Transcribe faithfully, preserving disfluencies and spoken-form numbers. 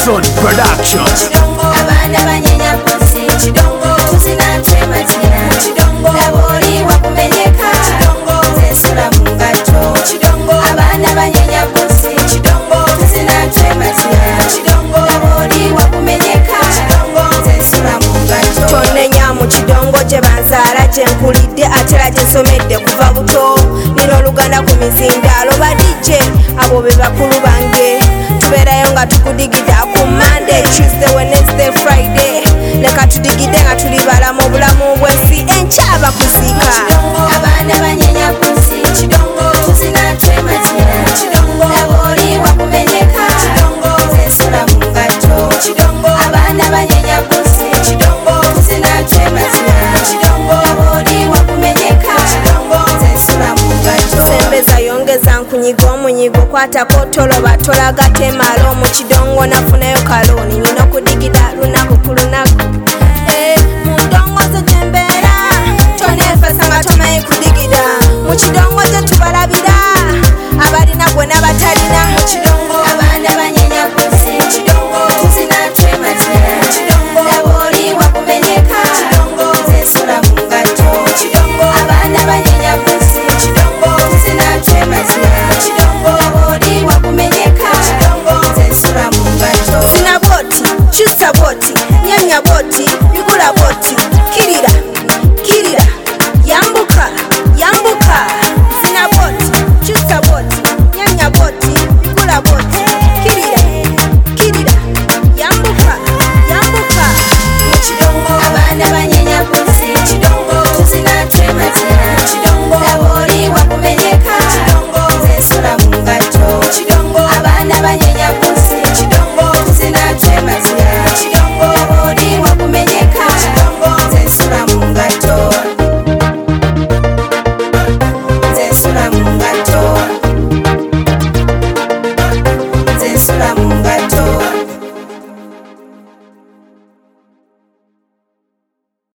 Son Productions. Abana banyenya pusi tuzina twematira labori wakumenyeka zesula mungato. Abana banyenya pusi tuzina twematira labori wakumenyeka zesula mungato. Tonenya mu kidongo gye banzaala gye mpulidde atera gye nsomedde kuva buto. Nino oluganda ku mizindaalo badije abo be bakulu bange. Tubeerayo nga tukudigida ku Monday, Tuesday, Wednesday, Friday. Leka tudigide nga tuli balamu obulamu bw'ensi enkyaba kuziika. Abaana banyenya pusi tuzina twematira labori wakumenyeka zesula mungato. Abaana banyenya pusi tuzina twematira labori wakumenyeka zesula mungato. Sembeza yongeza nkunyiga omunyigo kwatako toloba tolaga temalo mu kidongo nafunayo kaloni nina okudigida lunaku ku lunaku. Eh, mu ndongozo gye mbeera tonefesa nga tomanyi kudigida. Mu kidongo gye tubalabira abalina gwe n'abatalina.